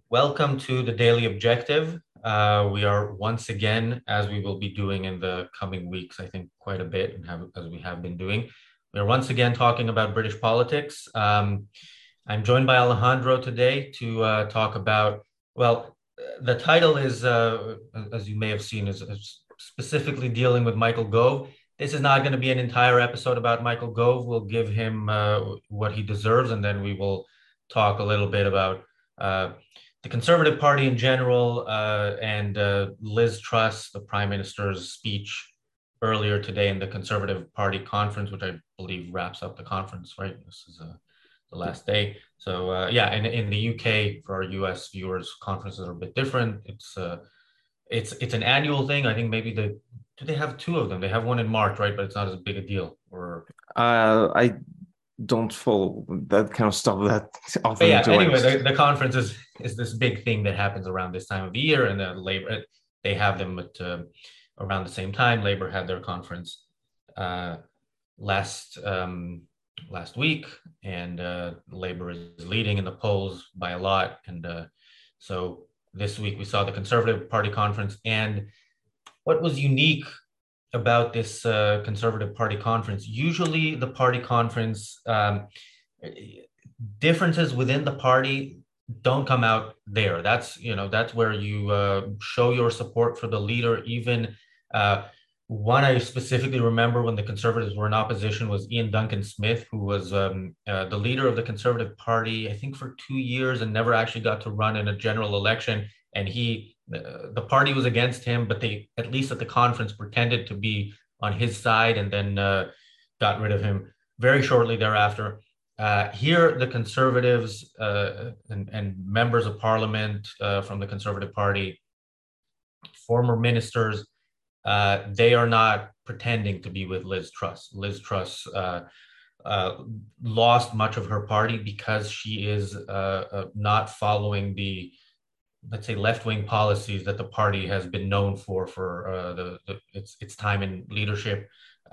Welcome to the Daily Objective. We are once again, as we will be doing in the coming weeks, I think quite a bit, and as we have been doing, we are once again talking about British politics. I'm joined by Alejandro today to talk about, the title is, as you may have seen, is specifically dealing with Michael Gove. This is not going to be an entire episode about Michael Gove. We'll give him what he deserves, and then we will talk a little bit about the Conservative Party in general, and Liz Truss, the Prime Minister's speech earlier today in the Conservative Party conference, which I believe wraps up the conference, right? This is the last day. So yeah, in the UK, for our US viewers, conferences are a bit different. It's an annual thing. I think maybe do they have two of them? They have one in March, right? But it's not as big a deal. Or I don't follow that kind of stuff that But often, yeah, to be anyway, honest. the conference is this big thing that happens around this time of the year, and the Labor they have them at around the same time. Labor had their conference uh, last last week, and Labor is leading in the polls by a lot. And so this week we saw the Conservative Party conference, and what was unique about this Conservative Party conference? Usually, the party conference. Differences within the party don't come out there. That's where you show your support for the leader. Even one I specifically remember when the Conservatives were in opposition was Ian Duncan Smith, who was the leader of the Conservative Party, I think, for 2 years and never actually got to run in a general election. And the party was against him, but they, at least at the conference, pretended to be on his side, and then got rid of him very shortly thereafter. Here, the Conservatives and members of Parliament from the Conservative Party, former ministers, they are not pretending to be with Liz Truss. Liz Truss lost much of her party because she is not following the, let's say, left-wing policies that the party has been known for its time in leadership.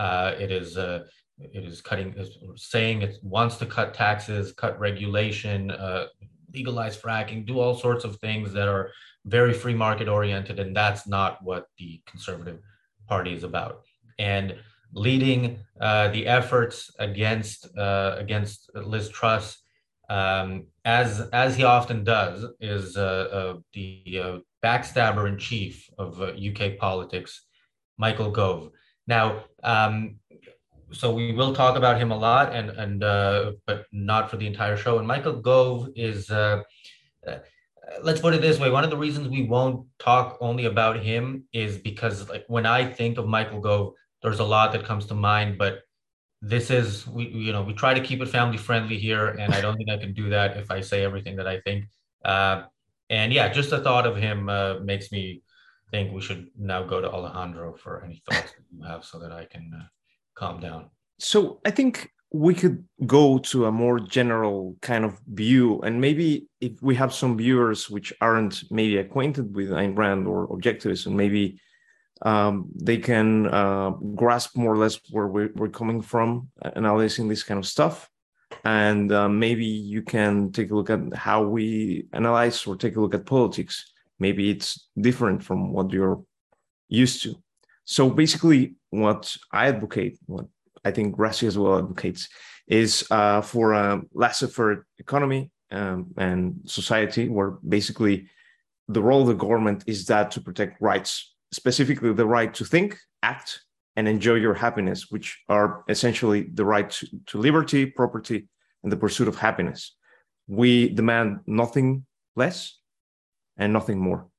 It is saying it wants to cut taxes, cut regulation, legalize fracking, do all sorts of things that are very free market oriented, and that's not what the Conservative Party is about. And leading the efforts against Liz Truss, as he often does, is the backstabber in chief of UK politics, Michael Gove. Now, so we will talk about him a lot, and but not for the entire show. And Michael Gove is, let's put it this way: one of the reasons we won't talk only about him is because, like, when I think of Michael Gove, there's a lot that comes to mind. But this is we try to keep it family friendly here, and I don't think I can do that if I say everything that I think. Uh, and yeah, just the thought of him makes me think we should now go to Alejandro for any thoughts that you have, so that I can calm down. So I think we could go to a more general kind of view, and maybe if we have some viewers which aren't maybe acquainted with Ayn Rand or objectivism, maybe they can grasp more or less where we're coming from analyzing this kind of stuff. And maybe you can take a look at how we analyze or take a look at politics. Maybe it's different from what you're used to. So basically, what I advocate, what I think Gracie as well advocates, is for a laissez-faire economy and society, where basically the role of the government is that to protect rights, specifically the right to think, act, and enjoy your happiness, which are essentially the right to liberty, property, and the pursuit of happiness. We demand nothing less and nothing more.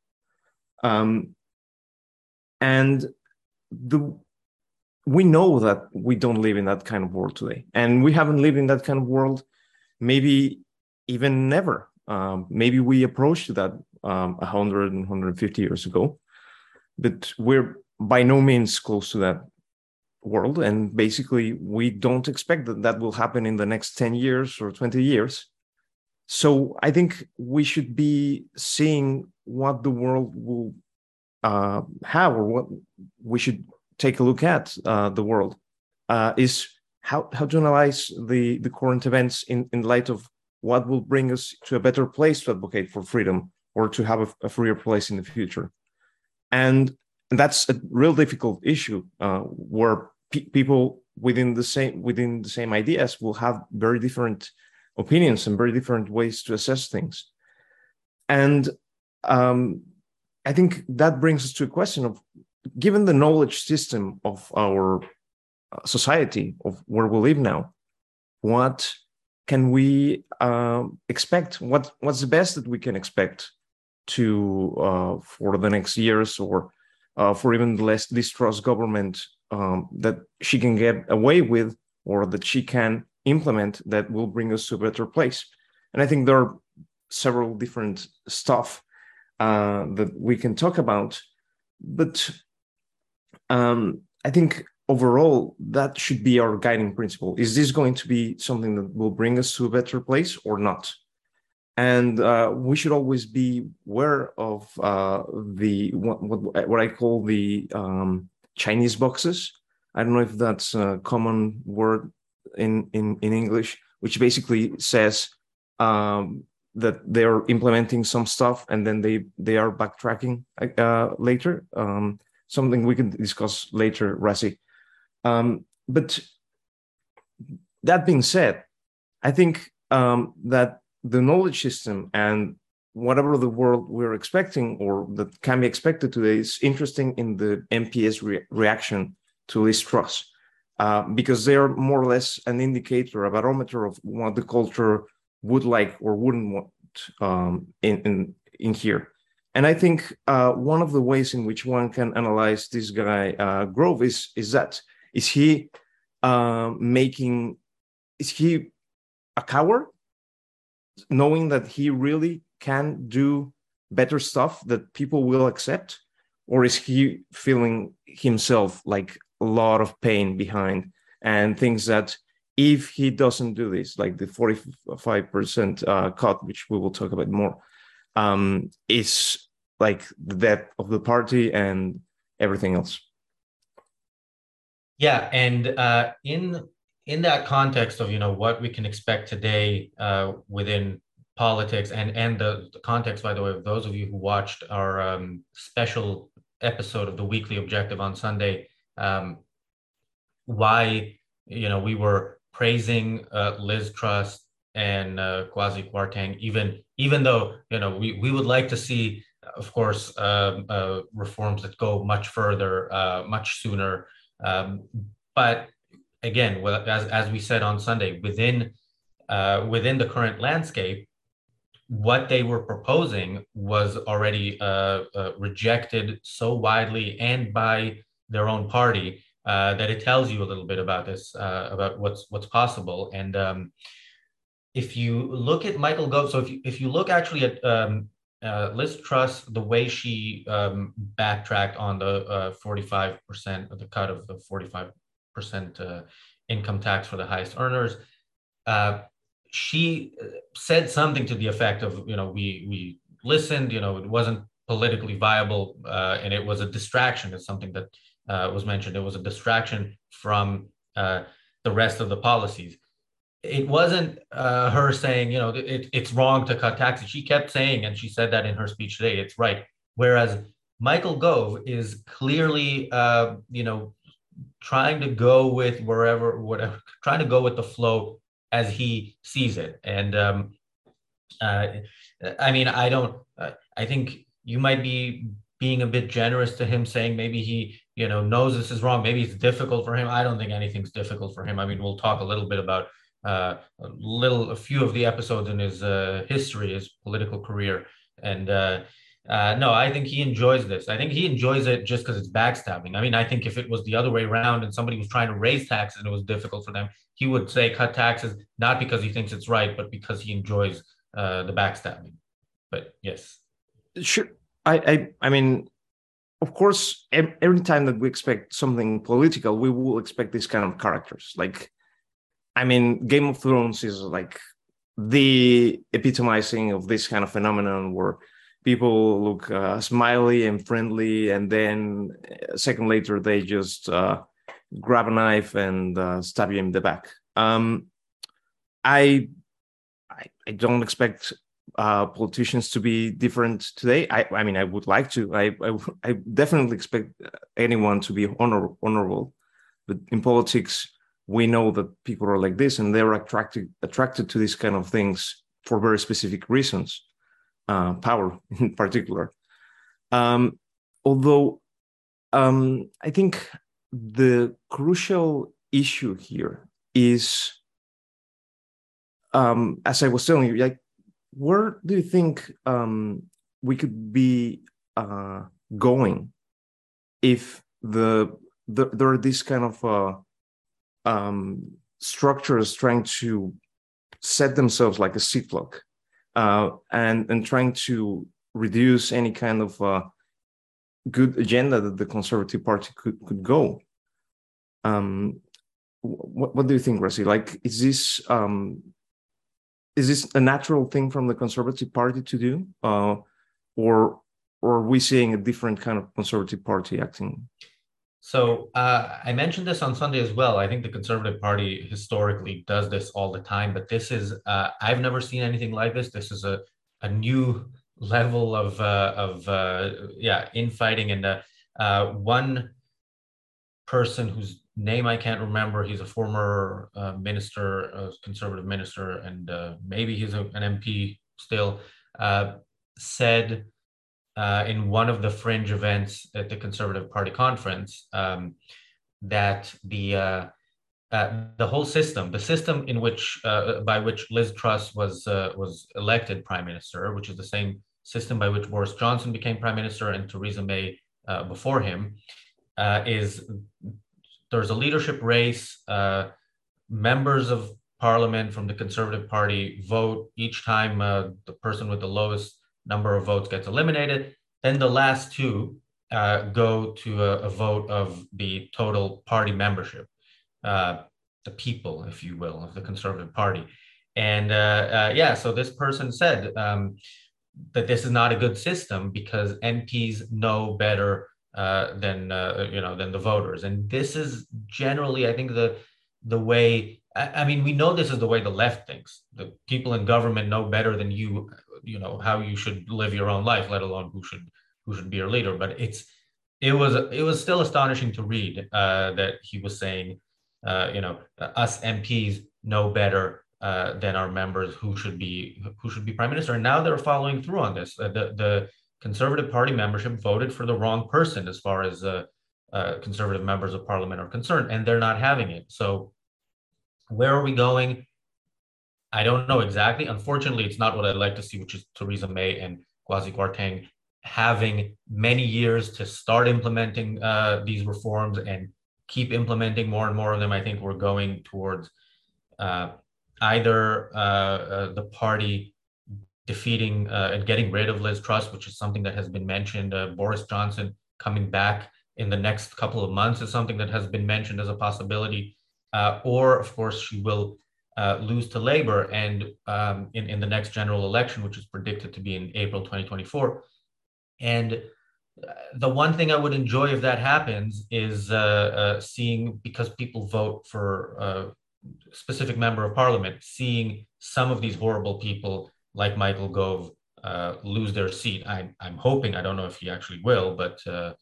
And we know that we don't live in that kind of world today, and we haven't lived in that kind of world maybe even never. Maybe we approached that 100 and 150 years ago, but we're by no means close to that world, and basically we don't expect that that will happen in the next 10 years or 20 years. So I think we should be seeing what the world will have, or what we should take a look at the world, is how to analyze the current events in light of what will bring us to a better place to advocate for freedom or to have a freer place in the future. And that's a real difficult issue where people within the same ideas will have very different opinions and very different ways to assess things. And I think that brings us to a question of, given the knowledge system of our society, of where we live now, what can we expect? What's the best that we can expect to for the next years, or for even the less distrust government that she can get away with, or that she can implement, that will bring us to a better place? And I think there are several different stuff that we can talk about, but I think overall that should be our guiding principle. Is this going to be something that will bring us to a better place or not? And we should always be aware of what I call the Chinese boxes. I don't know if that's a common word in English, which basically says that they're implementing some stuff and then they are backtracking later. Something we can discuss later, Razi. But that being said, I think that the knowledge system and whatever the world we're expecting or that can be expected today is interesting in the MPS reaction to Liz Truss, because they are more or less an indicator, a barometer of what the culture would like or wouldn't want in here. And I think one of the ways in which one can analyze this guy Grove is he a coward, knowing that he really can do better stuff that people will accept, or is he feeling himself like a lot of pain behind and thinks that if he doesn't do this, like the 45% cut, which we will talk about more, is like the death of the party and everything else? Yeah, and in that context of what we can expect today within politics, and the context, by the way, of those of you who watched our special episode of the Weekly Objective on Sunday, why we were praising Liz Truss and Kwasi Kwarteng, even though we would like to see, of course, reforms that go much further, much sooner. But again, as we said on Sunday, within the current landscape, what they were proposing was already rejected so widely and by their own party that it tells you a little bit about this, about what's possible. And if you look at Michael Gove, so if you look actually at Liz Truss, the way she backtracked on the 45% of the cut of the 45% income tax for the highest earners, she said something to the effect of, we listened, it wasn't politically viable, and it was a distraction. It's something that was mentioned. It was a distraction from the rest of the policies. It wasn't her saying, it's wrong to cut taxes. She kept saying, and she said that in her speech today, it's right. Whereas Michael Gove is clearly, trying to go with whatever, trying to go with the flow as he sees it. And I mean, I think you might be being a bit generous to him, saying maybe he, knows this is wrong. Maybe it's difficult for him. I don't think anything's difficult for him. I mean, we'll talk a little bit about a few of the episodes in his history, his political career. And no, I think he enjoys this. I think he enjoys it just because it's backstabbing. I mean, I think if it was the other way around and somebody was trying to raise taxes and it was difficult for them, he would say cut taxes, not because he thinks it's right, but because he enjoys the backstabbing. But yes. Sure. I mean, of course, every time that we expect something political, we will expect this kind of characters. Like, I mean, Game of Thrones is like the epitomizing of this kind of phenomenon where people look smiley and friendly, and then a second later they just grab a knife and stab you in the back. I don't expect politicians to be different today. I mean, I would like to. I definitely expect anyone to be honorable, but in politics, we know that people are like this, and they're attracted to these kind of things for very specific reasons, power in particular. Although I think the crucial issue here is, as I was telling you, like, where do you think we could be going if there are these kind of structures trying to set themselves like a seat block, and trying to reduce any kind of good agenda that the Conservative Party could go? What do you think, Rossi? Like, is this a natural thing from the Conservative Party to do, or are we seeing a different kind of Conservative Party acting? So I mentioned this on Sunday as well. I think the Conservative Party historically does this all the time, but this is I've never seen anything like this. This is a new level of infighting, and one person whose name I can't remember. He's a former minister, conservative minister, and maybe he's an MP still. Said in one of the fringe events at the Conservative Party conference that the whole system, the system in which by which Liz Truss was elected prime minister, which is the same system by which Boris Johnson became prime minister and Theresa May before him, is there's a leadership race. Members of parliament from the Conservative Party vote each time the person with the lowest number of votes gets eliminated. Then the last two go to a vote of the total party membership, the people, if you will, of the Conservative Party. And so this person said that this is not a good system because MPs know better than the voters. And this is generally, I think, the way. I mean, we know this is the way the left thinks. The people in government know better than you how you should live your own life, let alone who should be your leader. But it was still astonishing to read that he was saying, us MPs know better than our members who should be prime minister. And now they're following through on this. The Conservative Party membership voted for the wrong person as far as conservative members of parliament are concerned, and they're not having it. So where are we going? I don't know exactly. Unfortunately, it's not what I'd like to see, which is Theresa May and Kwasi Kwarteng having many years to start implementing these reforms and keep implementing more and more of them. I think we're going towards either the party defeating and getting rid of Liz Truss, which is something that has been mentioned. Boris Johnson coming back in the next couple of months is something that has been mentioned as a possibility. Or, of course, she will lose to Labour and in the next general election, which is predicted to be in April 2024. And the one thing I would enjoy if that happens is seeing, because people vote for a specific member of parliament, seeing some of these horrible people like Michael Gove lose their seat. I'm hoping, I don't know if he actually will, but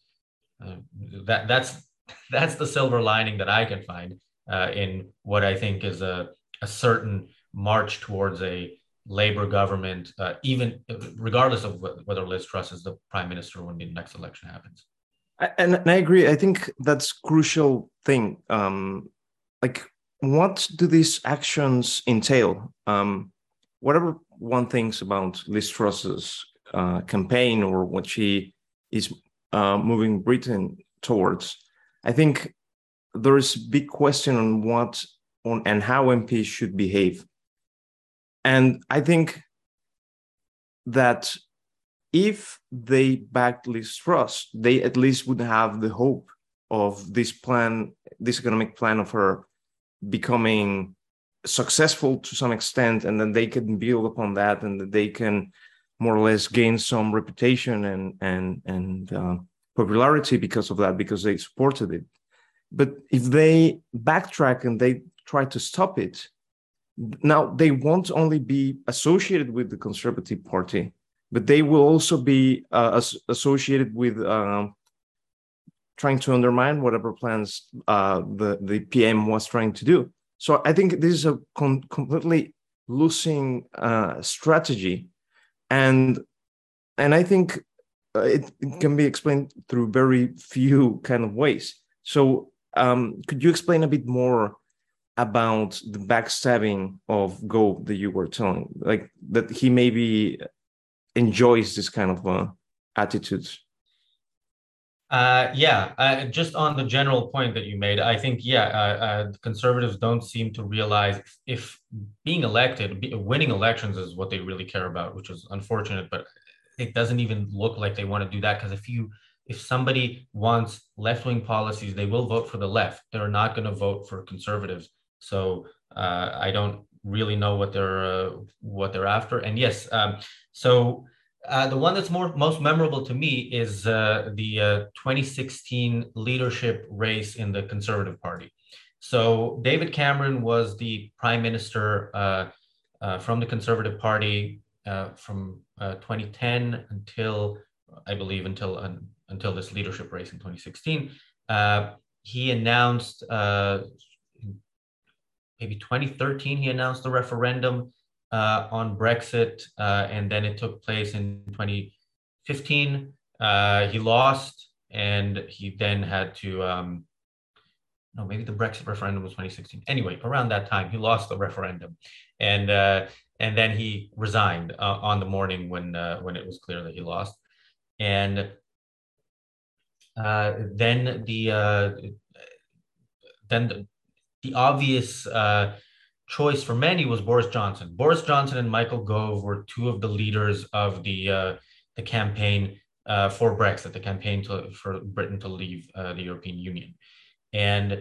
that's the silver lining that I can find in what I think is a certain march towards a Labour government, even regardless of whether Liz Truss is the prime minister when the next election happens. And I agree. I think that's crucial thing. Like, what do these actions entail? Whatever one thinks about Liz Truss's campaign or what she is moving Britain towards, I think there is a big question on and how MPs should behave. And I think that if they backed Liz Truss, they at least would have the hope of this economic plan of her becoming successful to some extent, and then they can build upon that, and that they can more or less gain some reputation and popularity because of that, because they supported it. But if they backtrack and they try to stop it, Now, they won't only be associated with the Conservative Party, but they will also be associated with trying to undermine whatever plans the PM was trying to do. So I think this is a completely losing strategy, and I think it can be explained through very few kind of ways. So could you explain a bit more about the backstabbing of Gove that you were telling, like that he maybe enjoys this kind of attitudes? Just on the general point that you made, I think, conservatives don't seem to realize if being elected, winning elections is what they really care about, which is unfortunate, but it doesn't even look like they want to do that, because if somebody wants left-wing policies, they will vote for the left. They're not going to vote for conservatives. So I don't really know what they're after. And yes, the one that's most memorable to me is the 2016 leadership race in the Conservative Party. So David Cameron was the prime minister from the Conservative Party from 2010 until, I believe, until this leadership race in 2016. He announced, maybe 2013, he announced the referendum on Brexit, and then it took place in 2015. He lost, and he then had to, no, maybe the Brexit referendum was 2016. Anyway, around that time, he lost the referendum, and then he resigned on the morning when it was clear that he lost, and then the obvious choice for many was Boris Johnson. Boris Johnson and Michael Gove were two of the leaders of the campaign for Brexit, the campaign for Britain to leave the European Union. And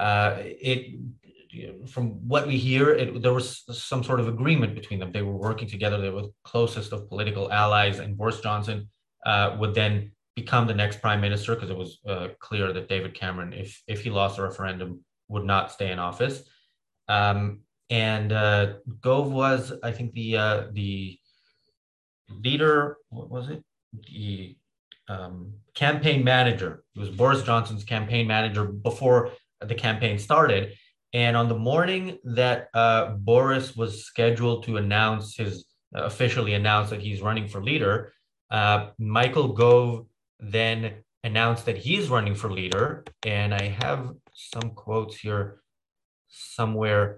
from what we hear, there was some sort of agreement between them. They were working together. They were the closest of political allies, and Boris Johnson would then become the next prime minister, because it was clear that David Cameron, if he lost the referendum, would not stay in office. And Gove was, I think, the leader. What was it? The campaign manager. He was Boris Johnson's campaign manager before the campaign started. And on the morning that Boris was scheduled to officially announce that he's running for leader, Michael Gove then announced that he's running for leader. And I have some quotes here somewhere.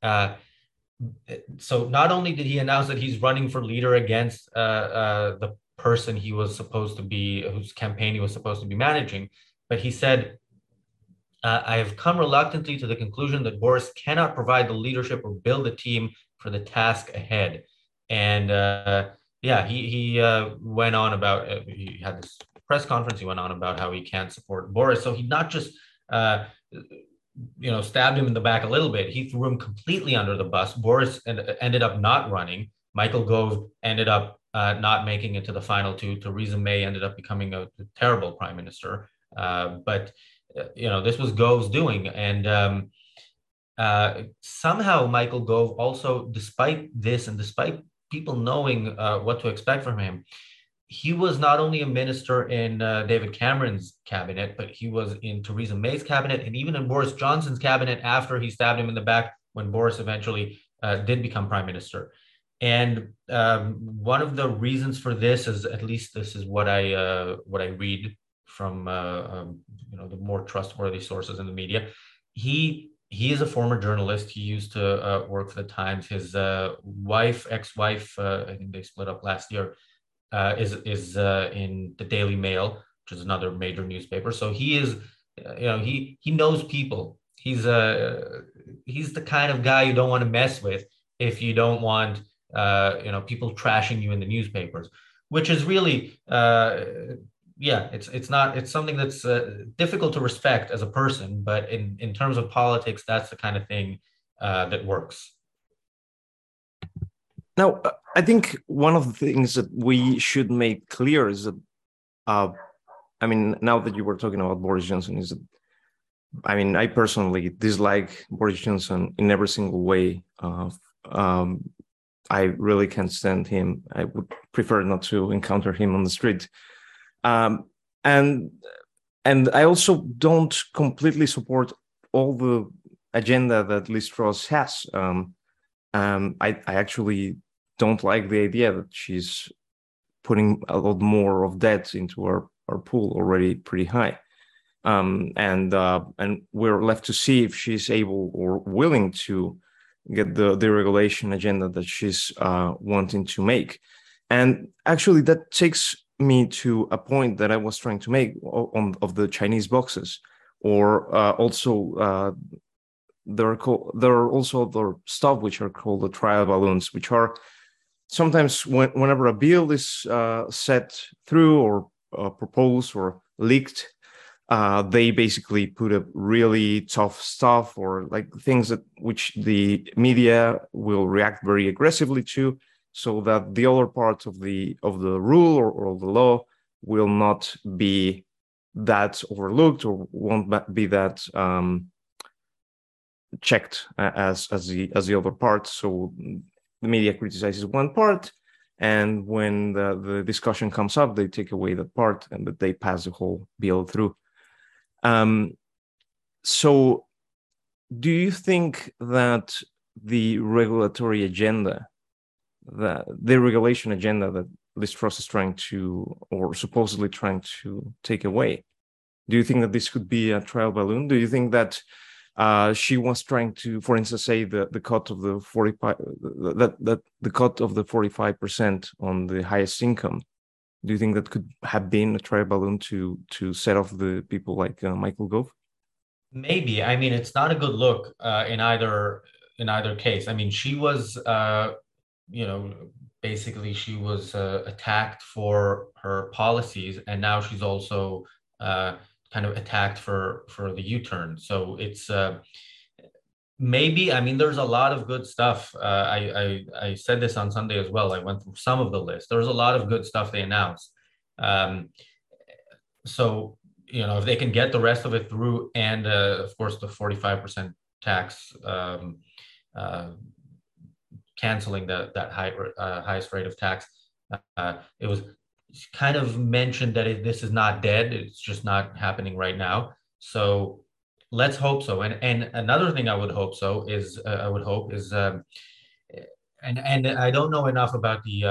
So not only did he announce that he's running for leader against the person whose campaign he was supposed to be managing, but he said, I have come reluctantly to the conclusion that Boris cannot provide the leadership or build a team for the task ahead. And he went on about, he had this press conference, he went on about how he can't support Boris. So he not just stabbed him in the back a little bit, he threw him completely under the bus. Boris ended up not running. Michael Gove ended up not making it to the final two. Theresa May ended up becoming a terrible prime minister. But this was Gove's doing. And somehow Michael Gove also, despite this and despite people knowing what to expect from him, he was not only a minister in David Cameron's cabinet, but he was in Theresa May's cabinet and even in Boris Johnson's cabinet after he stabbed him in the back when Boris eventually did become prime minister. And one of the reasons for this is, at least this is what I read from the more trustworthy sources in the media. He is a former journalist. He used to work for the Times. His ex-wife, I think they split up last year, is in the Daily Mail, which is another major newspaper. So he is, he knows people. He's the kind of guy you don't want to mess with if you don't want people trashing you in the newspapers, which is really it's something that's difficult to respect as a person, but in terms of politics, that's the kind of thing that works. Now, I think one of the things that we should make clear is that, now that you were talking about Boris Johnson, is that I mean, I personally dislike Boris Johnson in every single way. Um, I really can't stand him. I would prefer not to encounter him on the street. Um, and and I also don't completely support all the agenda that Liz Truss has. I actually don't like the idea that she's putting a lot more of debt into our pool already pretty high. And we're left to see if she's able or willing to get the deregulation agenda that she's wanting to make. And actually, that takes me to a point that I was trying to make on of the Chinese boxes, or also there are also other stuff which are called the trial balloons, which are sometimes whenever a bill is set through or proposed or leaked, they basically put up really tough stuff or like things that which the media will react very aggressively to, so that the other part of the rule or the law will not be that overlooked or won't be that checked as the other part. So the media criticizes one part, and when the discussion comes up, they take away that part and that they pass the whole bill through. Um, so, do you think that the regulatory agenda, the regulation agenda that Liz Truss is trying to, or supposedly trying to take away, do you think that this could be a trial balloon? Do you think that she was trying to, for instance, say the cut of the 45 that the cut of the 45% on the highest income? Do you think that could have been a trial balloon to set off the people like Michael Gove? Maybe. I mean, it's not a good look in either case. I mean, she was you know, basically she was attacked for her policies, and now she's also kind of attacked for the U-turn. So it's maybe. I mean, there's a lot of good stuff. I said this on Sunday as well. I went through some of the list. There was a lot of good stuff they announced. Um, so if they can get the rest of it through, and of course the 45% tax, uh, canceling that highest rate of tax. It was kind of mentioned that this is not dead. It's just not happening right now. So let's hope so. And another thing I would hope so is and I don't know enough about the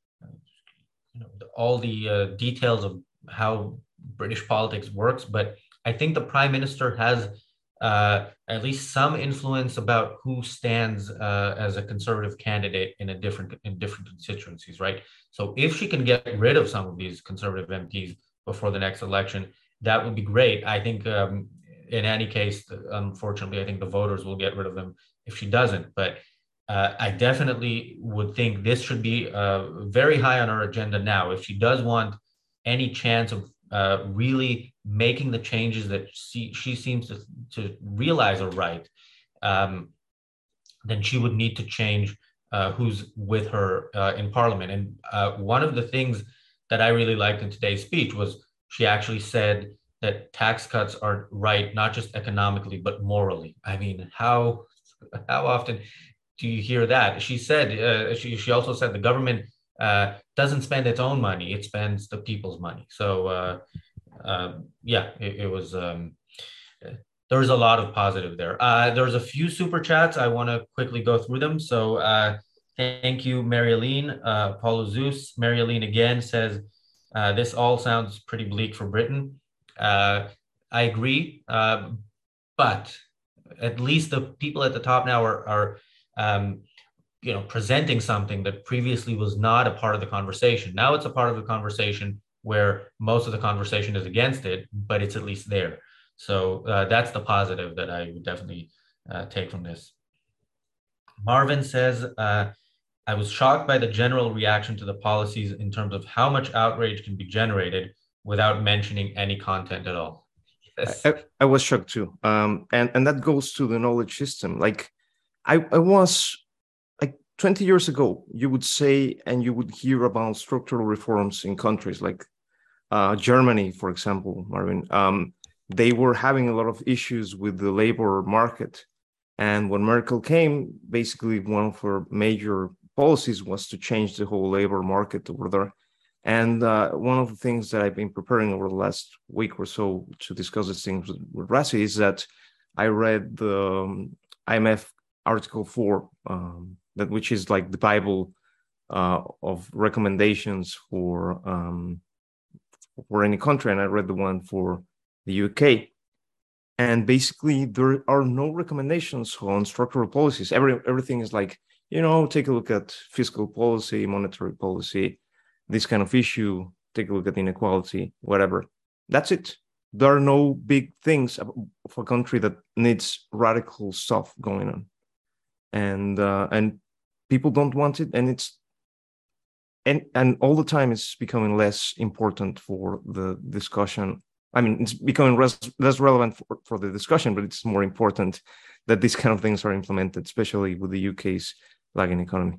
all the details of how British politics works, but I think the prime minister has at least some influence about who stands as a conservative candidate in different constituencies, right? So if she can get rid of some of these conservative MPs before the next election, that would be great. I think in any case, unfortunately, I think the voters will get rid of them if she doesn't. But I definitely would think this should be very high on our agenda now. If she does want any chance of really making the changes that she seems to realize are right, then she would need to change who's with her in Parliament. And one of the things that I really liked in today's speech was she actually said that tax cuts are right, not just economically, but morally. I mean, how often do you hear that? She said, she also said the government doesn't spend its own money, it spends the people's money. So yeah, it was, there was a lot of positive there. There's a few super chats. I want to quickly go through them. So thank you, Marialine. Paulo Zeus. Marialine again says, this all sounds pretty bleak for Britain. I agree, but at least the people at the top now are presenting something that previously was not a part of the conversation. Now it's a part of the conversation where most of the conversation is against it, but it's at least there. So that's the positive that I would definitely take from this. Marvin says, I was shocked by the general reaction to the policies in terms of how much outrage can be generated without mentioning any content at all. Yes. I was shocked too. And that goes to the knowledge system. Like I was like 20 years ago, you would say, and you would hear about structural reforms in countries like Germany, for example, Marvin. they were having a lot of issues with the labor market. And when Merkel came, basically one of her major policies was to change the whole labor market over there. And one of the things that I've been preparing over the last week or so to discuss these things with Rassi is that I read the IMF Article 4, which is like the Bible of recommendations for any country, and I read the one for the UK. And basically, there are no recommendations on structural policies. Everything is like, take a look at fiscal policy, monetary policy, this kind of issue, take a look at inequality, whatever. That's it. There are no big things of a country that needs radical stuff going on. And people don't want it, and all the time it's becoming less important for the discussion. I mean, it's becoming less relevant for the discussion, but it's more important that these kind of things are implemented, especially with the UK's lagging economy.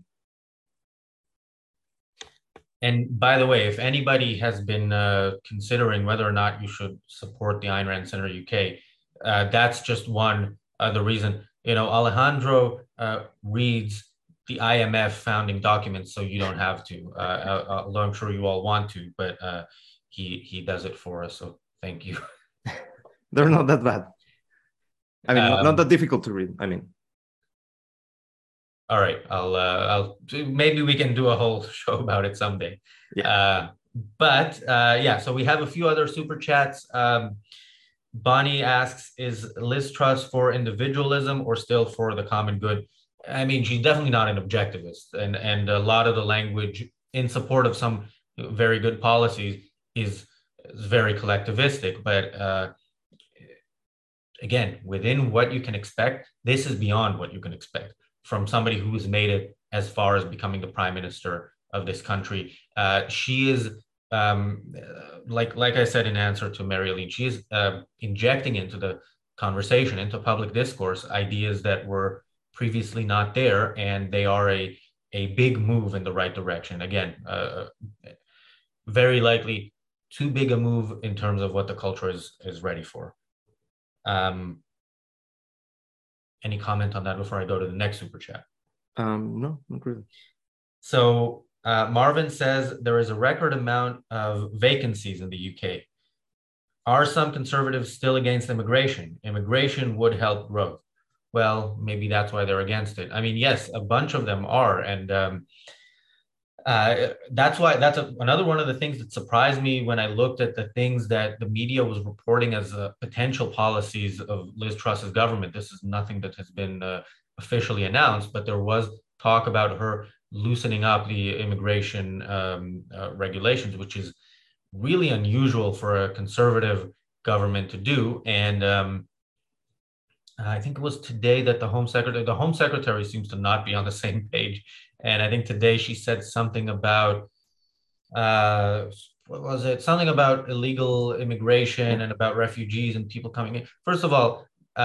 And by the way, if anybody has been considering whether or not you should support the Ayn Rand Center UK, that's just one the reason. Alejandro reads the IMF founding documents, so you don't have to. Although I'm sure you all want to, but he does it for us. So thank you. They're not that bad. I mean, not that difficult to read. I mean. All right, I'll maybe we can do a whole show about it someday. Yeah. So we have a few other super chats. Bonnie asks, is Liz Truss for individualism or still for the common good? I mean, she's definitely not an objectivist, and a lot of the language in support of some very good policies is very collectivistic. But again, within what you can expect, this is beyond what you can expect from somebody who has made it as far as becoming the prime minister of this country. She is, like I said in answer to Mary-Aline, she is injecting into the conversation, into public discourse, ideas that were previously not there, and they are a big move in the right direction. Again, very likely too big a move in terms of what the culture is ready for. Any comment on that before I go to the next super chat? No, not really. So Marvin says there is a record amount of vacancies in the UK. Are some conservatives still against immigration? Immigration would help growth. Well, maybe that's why they're against it. I mean, yes, a bunch of them are. And that's another one of the things that surprised me when I looked at the things that the media was reporting as potential policies of Liz Truss's government. This is nothing that has been officially announced, but there was talk about her loosening up the immigration regulations, which is really unusual for a conservative government to do. And I think it was today that the Home Secretary seems to not be on the same page. And I think today she said something about, what was it? Something about illegal immigration and about refugees and people coming in. First of all,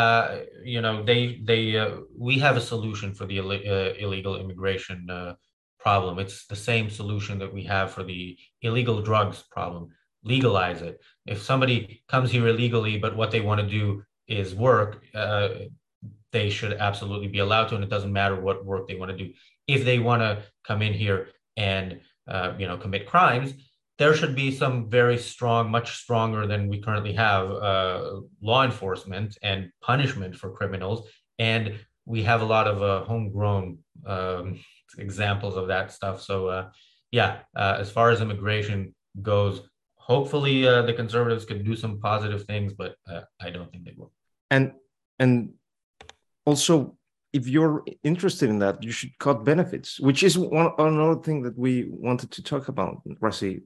we have a solution for the illegal immigration problem. It's the same solution that we have for the illegal drugs problem. Legalize it. If somebody comes here illegally, but what they want to do is work, they should absolutely be allowed to, and it doesn't matter what work they want to do. If they want to come in here and commit crimes, there should be some very strong, much stronger than we currently have, law enforcement and punishment for criminals. And we have a lot of homegrown examples of that stuff. So as far as immigration goes, hopefully the conservatives could do some positive things, but I don't think they will. And also, if you're interested in that, you should cut benefits, which is another thing that we wanted to talk about, Rassi.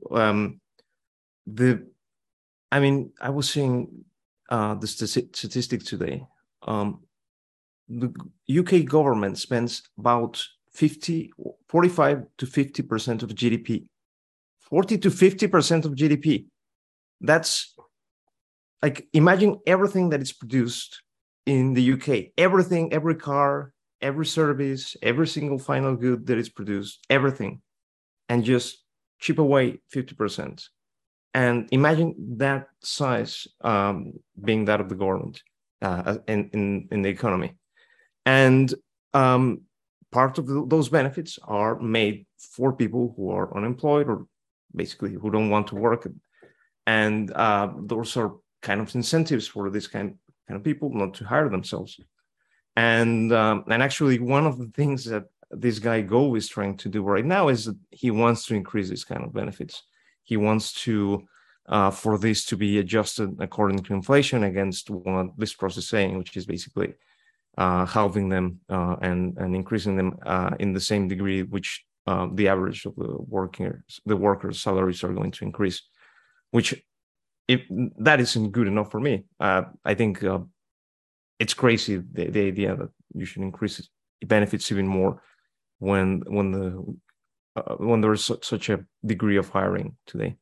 I was seeing the statistic today. The UK government spends about 45 to 50% of GDP. 40 to 50% of GDP. That's like, imagine everything that is produced in the UK, everything, every car, every service, every single final good that is produced, everything, and just chip away 50%. And imagine that size being that of the government in the economy. And part of those benefits are made for people who are unemployed or basically who don't want to work. And those are kind of incentives for this kind of people not to hire themselves. And actually, one of the things that this guy Gove is trying to do right now is that he wants to increase these kind of benefits. He wants to for this to be adjusted according to inflation against what this process is saying, which is basically halving them and increasing them in the same degree which the average of the workers' salaries are going to increase. Which, if that isn't good enough for me, I think it's crazy the idea that you should increase benefits even more when there is such a degree of hiring today.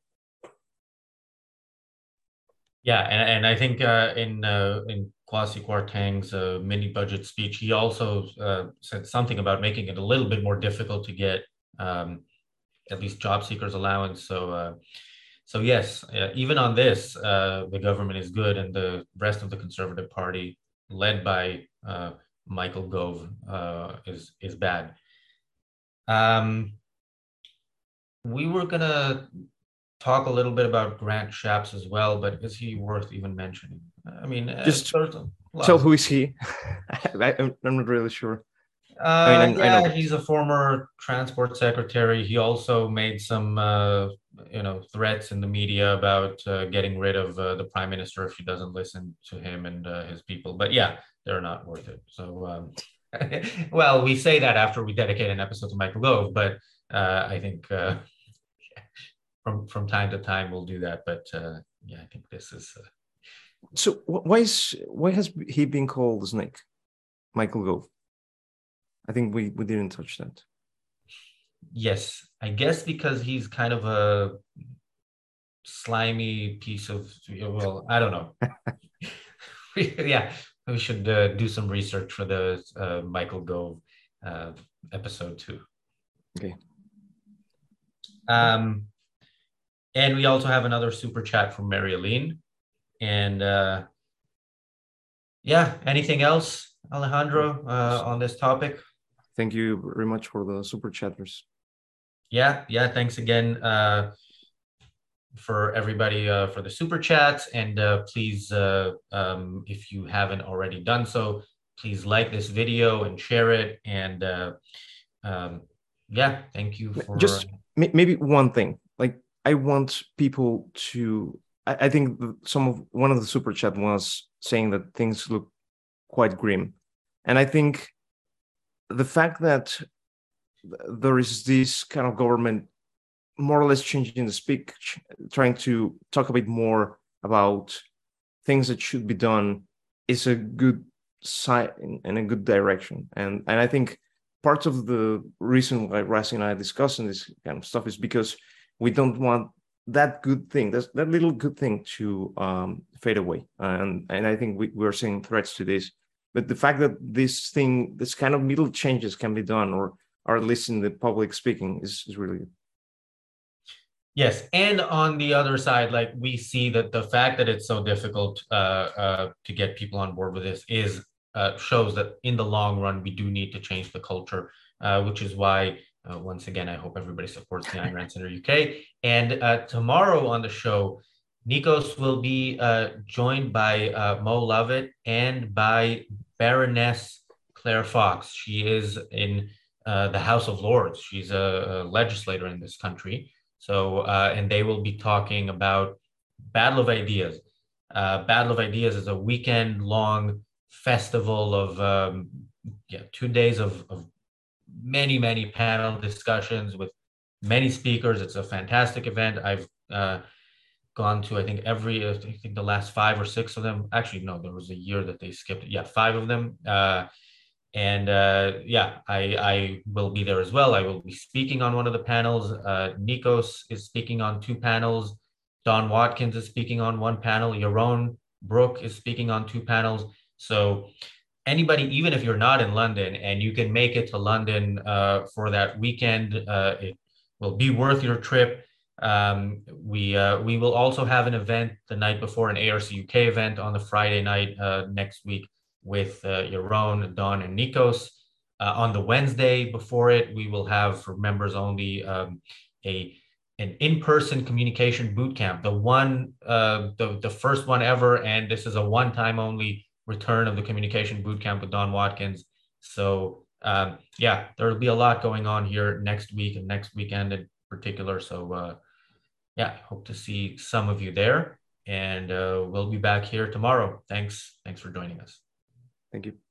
Yeah, and I think in Kwasi Kwarteng's mini budget speech, he also said something about making it a little bit more difficult to get at least job seekers allowance. So yes, even on this, the government is good, and the rest of the Conservative Party, led by Michael Gove, is bad. We were gonna talk a little bit about Grant Shapps as well, but is he worth even mentioning? I mean, just tell who is he? I'm not really sure. I know he's a former transport secretary. He also made some, threats in the media about getting rid of the prime minister if he doesn't listen to him and his people. But yeah, they're not worth it. So, well, we say that after we dedicate an episode to Michael Gove, but I think from time to time we'll do that. But yeah, I think this is. So why has he been called the snake, Michael Gove? I think we didn't touch that. Yes, I guess because he's kind of a slimy piece of, well, I don't know. Yeah, we should do some research for the Michael Gove episode too. Okay. And we also have another super chat from Mary Aline. And yeah, anything else, Alejandro, on this topic? Thank you very much for the super chatters. Yeah, thanks again for everybody for the super chats. And please, if you haven't already done so, please like this video and share it. And yeah, thank you for... Just maybe one thing. Like, I want people to... I think one of the super chat was saying that things look quite grim. And I think the fact that there is this kind of government more or less changing the speech, trying to talk a bit more about things that should be done, is a good sign and a good direction. And I think part of the reason why Razi and I are discussing this kind of stuff is because we don't want that good thing, that little good thing, to fade away. And I think we're seeing threats to this. But the fact that this kind of little changes can be done, or at least in the public speaking, is really good. Yes, and on the other side, like, we see that the fact that it's so difficult to get people on board with this shows that in the long run we do need to change the culture, which is why once again I hope everybody supports the Ayn Rand Center UK. And tomorrow on the show, Nikos will be joined by Mo Lovett and by Baroness Claire Fox. She is in the House of Lords. She's a legislator in this country. So, and they will be talking about Battle of Ideas. Battle of Ideas is a weekend-long festival of 2 days of many, many panel discussions with many speakers. It's a fantastic event. I've gone to, I think the last 5 or 6 of them. Actually, no, there was a year that they skipped. Yeah, 5 of them. I will be there as well. I will be speaking on one of the panels. Nikos is speaking on 2 panels. Don Watkins is speaking on 1 panel. Yaron Brook is speaking on 2 panels. So anybody, even if you're not in London and you can make it to London for that weekend, it will be worth your trip. We will also have an event the night before, an ARC UK event on the Friday night next week with Yaron, Don, and Nikos. On the Wednesday before it, we will have for members only a an in-person communication boot camp, the first one ever, and this is a one-time only return of the communication boot camp with Don Watkins. So yeah, there will be a lot going on here next week and next weekend in particular. So yeah, hope to see some of you there, and we'll be back here tomorrow. Thanks for joining us. Thank you.